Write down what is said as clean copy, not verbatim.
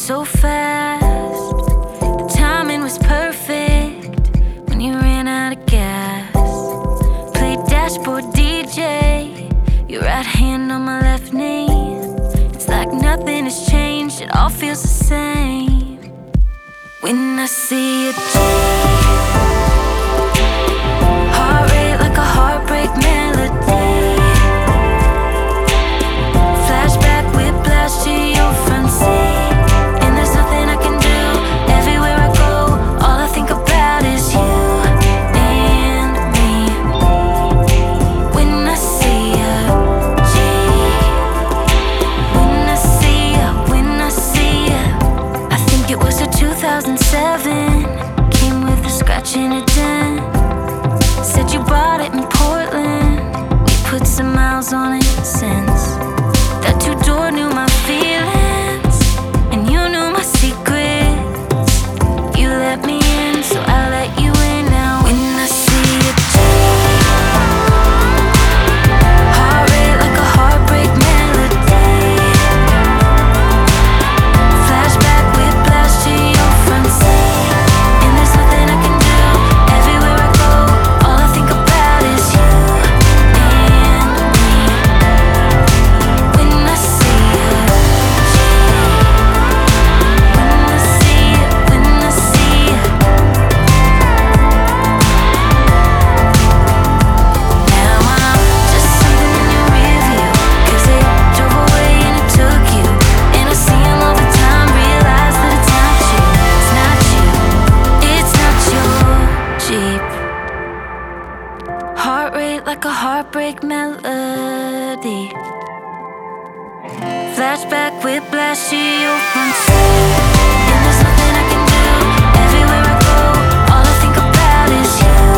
so fast. The timing was perfect when you ran out of gas. Played dashboard DJ, your right hand on my left knee. It's like nothing has changed, it all feels the same. When I see a G, heart rate like a heartbreak melody. Flashback, whiplash to your front seat. And there's nothing I can do. Everywhere I go, all I think about is you and me. When I see a G, when I see ya, I think it was a 2007. Came with a scratch and a dent. Said you bought it in Portland. We put some miles on it since. That two-door knew my feelings, and you knew my secrets. You let me in, so I let you in. Now when I see a G, heart rate like a heartbreak melody. Flashback, whiplash to your front seat. And there's nothing I can do. Everywhere I go, all I think about is you and me. When I see a G, when I see it, when I see it. Now I'm just something in your rearview, 'cause they drove away and it took you. And I see 'em all the time, realize that it's not you. It's not you, it's not your Jeep. Heart rate like a heartbreak melody. Flashback, whiplash to your front seat. And there's nothing I can do. Everywhere I go, all I think about is you